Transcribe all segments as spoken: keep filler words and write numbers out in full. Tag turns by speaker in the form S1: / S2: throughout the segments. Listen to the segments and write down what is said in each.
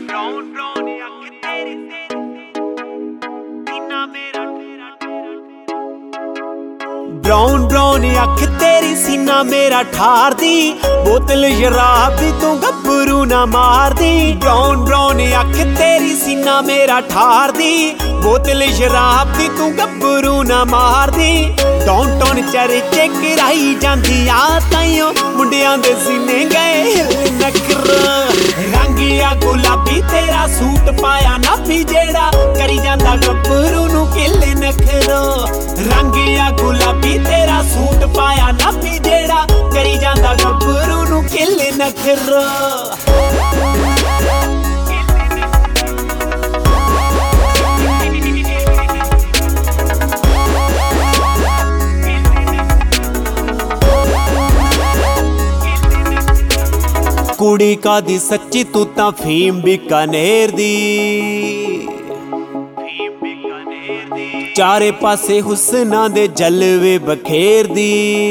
S1: Brown brown अख तेरी सीना मेरा ब्राउन ब्राउन अख तेरी सीना मेरा ठार दी बोतल शराब दी तू गब्बरू ना मार दी। ब्राउन ब्राउन अख तेरी सीना मेरा ठार दी बोतल शराब दी तू गब्बरू ना मार दी। डाउनटाउन चर्चे कराई जांदी आ ताइयों मुंडियां दे सीने गए नखरा। रंगिया गुलाबी तेरा सूट पाया ना भी जेड़ा करी जांदा गब्बरू नू किले नखरा। रंगिया गुलाबी तेरा सूट पाया ना भी जेड़ा करी जांदा गब्बरू नू किले नखरा। कुड़ी का दी सच्ची तू ता फीम बीकानेर दी। चारे पासे हुस्ना दे जलवे बखेर दी।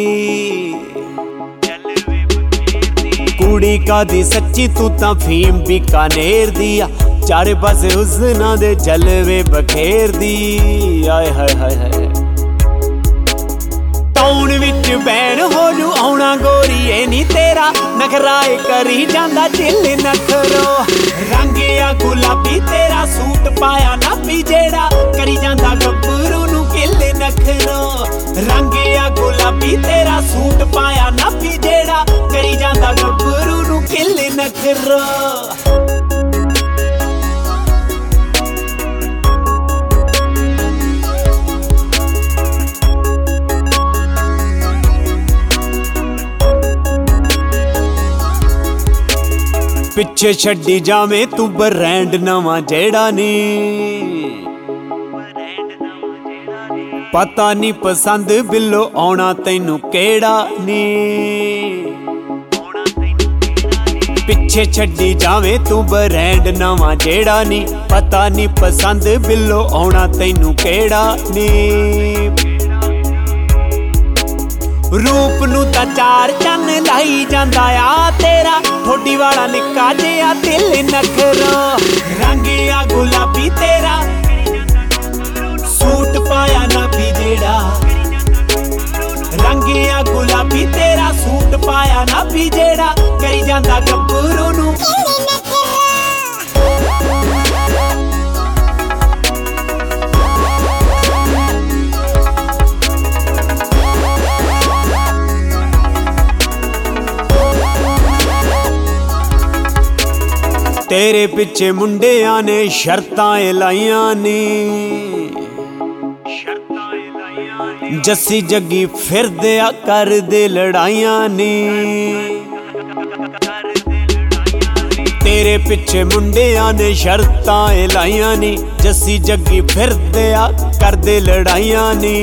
S1: कुड़ी का दी सच्ची तू ता फीम बीकानेर दी। चारे पासे हुस्ना दे जलवे बखेर दी। आए हाय हाय हाय टाउन विच बैन होलू आउणा गोरीए नी तेरा नखराए करी जांदा चिल नखरो। रंगिया गुलाबी तेरा सूट पाया ना भी जेड़ा करी जांदा गब्बरू नू किले नखरो। रंगिया गुलाबी तेरा सूट पाया ना भी जेड़ा करी जांदा गब्बरू नू किले नखरो। पिछे छड्डी जावे तू ब्रांड नवा जेड़ा नी। पता नी पसंद बिल्लो आउणा तैनू केड़ा नी। पिछे छड्डी जावे तू ब्रांड नवा जेड़ा नी। पता नी पसंद बिल्लो आउणा तैनू केड़ा नी। रूप नू ता चार चन लाई जांदा आ तेरा ठोडी वाला निक्का जिहा दिल नखरा। रंगिया गुलाबी तेरा सूट पाया ना भी जेड़ा। रंगिया गुलाबी तेरा सूट पाया ना भी जेड़ा करी जांदा गब्बरू नू। तेरे पिछे मुंडियां ने शर्तां लाइयां नी। जस्सी जग्गी फिरदे आ कर दे लड़ाइयां नी। तेरे पिछे मुंडियां ने शर्तां लाइयां नी। जस्सी जग्गी फिरदे आ कर दे लड़ाइयां नी।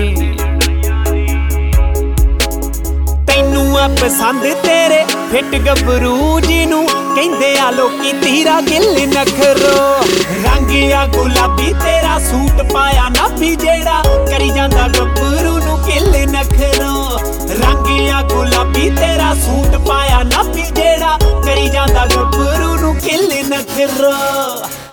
S1: तैनू आ पसंद तेरे फिट गब्बरू जी नू कहंदे आ लोकी तीरा गिल नखरो। रंगिया गुलाबी तेरा सूट पाया ना भी जेड़ा करी जांदा गब्बरू नू किल नखरो। रंगिया गुलाबी तेरा सूट पाया ना भी जेड़ा करी जांदा गब्बरू नू किल नखरो।